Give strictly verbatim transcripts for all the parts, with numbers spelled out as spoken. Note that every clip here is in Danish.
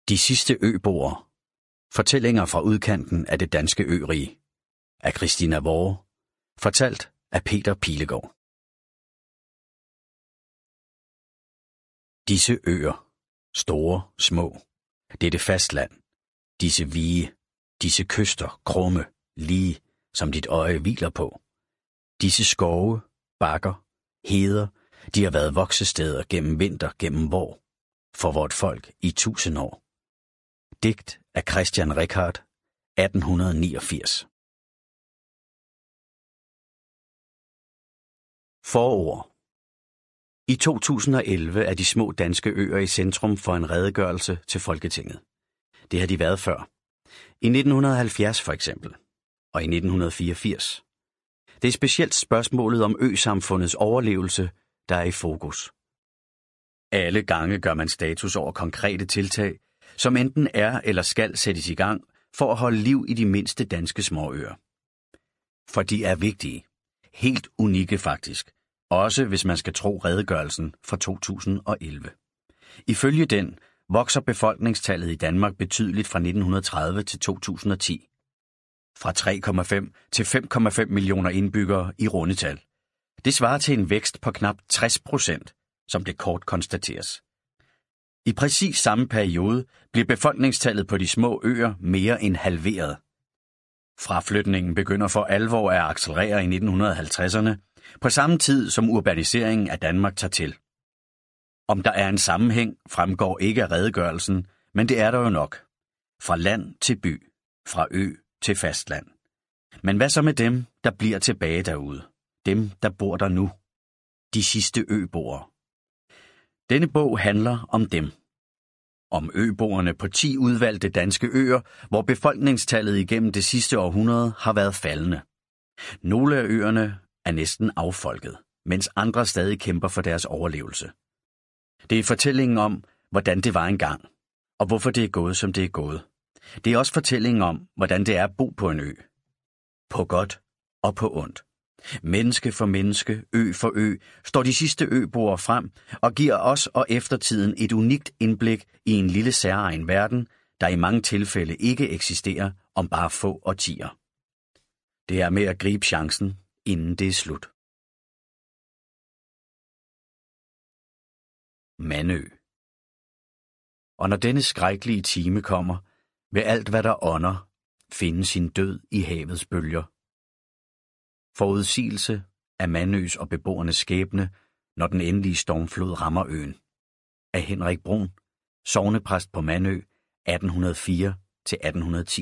De sidste øboere. Fortællinger fra udkanten af det danske ørige. Af Christina Vorre. Fortalt af Peter Pilegaard. Disse øer. Store, små. Dette fastland. Disse vige. Disse kyster, krumme, lige, som dit øje hviler på. Disse skove, bakker, heder, de har været voksesteder gennem vinter, gennem vår, for vort folk i tusind år. Digt af Christian Richardt, atten niogfirs. Forord. I to tusind og elleve er de små danske øer i centrum for en redegørelse til Folketinget. Det har de været før. I nitten halvfjerds for eksempel, og i nitten fireogfirs. Det er specielt spørgsmålet om øsamfundets overlevelse, der er i fokus. Alle gange gør man status over konkrete tiltag, som enten er eller skal sættes i gang for at holde liv i de mindste danske småøer. For de er vigtige. Helt unikke faktisk. Også hvis man skal tro redegørelsen fra to tusind og elleve. Ifølge den vokser befolkningstallet i Danmark betydeligt fra nitten tredive til to tusind og ti. Fra tre komma fem til fem komma fem millioner indbyggere i rundetal. Det svarer til en vækst på knap tres procent, som det kort konstateres. I præcis samme periode bliver befolkningstallet på de små øer mere end halveret. Fraflytningen begynder for alvor at accelerere i nitten halvtredserne, på samme tid som urbaniseringen af Danmark tager til. Om der er en sammenhæng, fremgår ikke af redegørelsen, men det er der jo nok. Fra land til by, fra ø til fastland. Men hvad så med dem, der bliver tilbage derude? Dem, der bor der nu? De sidste øboere. Denne bog handler om dem. Om øboerne på ti udvalgte danske øer, hvor befolkningstallet igennem det sidste århundrede har været faldende. Nogle af øerne er næsten affolket, mens andre stadig kæmper for deres overlevelse. Det er fortællingen om, hvordan det var engang, og hvorfor det er gået, som det er gået. Det er også fortællingen om, hvordan det er at bo på en ø. På godt og på ondt. Menneske for menneske, ø for ø, står de sidste øboere frem og giver os og eftertiden et unikt indblik i en lille særegen verden, der i mange tilfælde ikke eksisterer om bare få årtier. Det er med at gribe chancen, inden det er slut. Mandø. Og når denne skrækkelige time kommer, vil alt hvad der ånder finde sin død i havets bølger. Forudsigelse af Mandøs og beboernes skæbne, når den endelige stormflod rammer øen. Af Henrik Brun, sognepræst på Mandø, atten hundrede og fire til atten ti.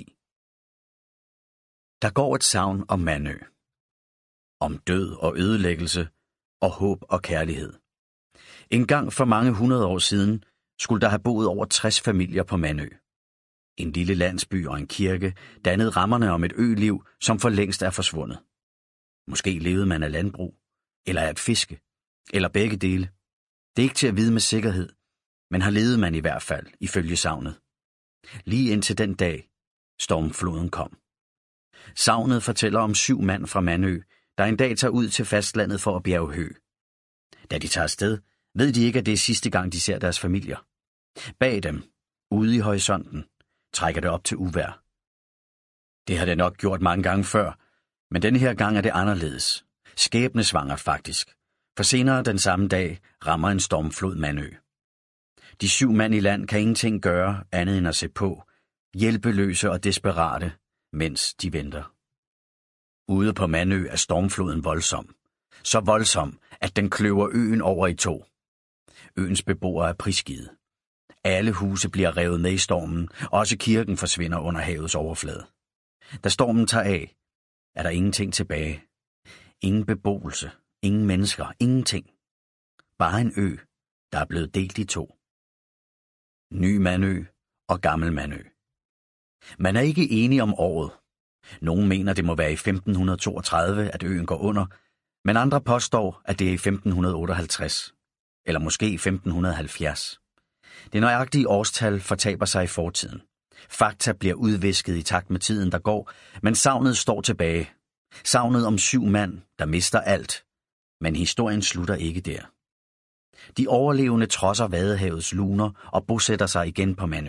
Der går et sagn om Mandø. Om død og ødelæggelse, og håb og kærlighed. En gang for mange hundrede år siden skulle der have boet over tres familier på Mandø. En lille landsby og en kirke dannede rammerne om et øliv, som for længst er forsvundet. Måske levede man af landbrug, eller af at fiske, eller begge dele. Det er ikke til at vide med sikkerhed, men har levet man i hvert fald, ifølge sagnet. Lige indtil den dag, stormfloden kom. Sagnet fortæller om syv mand fra Mandø, der en dag tager ud til fastlandet for at bjerge hø. Da de tager afsted, ved de ikke, at det er sidste gang, de ser deres familier. Bag dem, ude i horisonten, trækker det op til uvejr. Det har det nok gjort mange gange før, men denne her gang er det anderledes. Skæbnesvangert faktisk. For senere den samme dag rammer en stormflod Mandø. De syv mand i land kan ingenting gøre andet end at se på, hjælpeløse og desperate, mens de venter. Ude på Mandø er stormfloden voldsom. Så voldsom, at den kløver øen over i to. Øens beboere er prisgivet. Alle huse bliver revet med i stormen, også kirken forsvinder under havets overflade. Da stormen tager af, er der ingenting tilbage. Ingen beboelse, ingen mennesker, ingenting. Bare en ø, der er blevet delt i to. Ny Mandø og gammel Mandø. Man er ikke enige om året. Nogle mener, det må være i femten toogtredive, at øen går under, men andre påstår, at det er i femten otteoghalvtreds, eller måske i femten halvfjerds. Det nøjagtige årstal fortaber sig i fortiden. Fakta bliver udvisket i takt med tiden, der går, men savnet står tilbage. Savnet om syv mand, der mister alt. Men historien slutter ikke der. De overlevende trodser Vadehavets luner og bosætter sig igen på Mandø.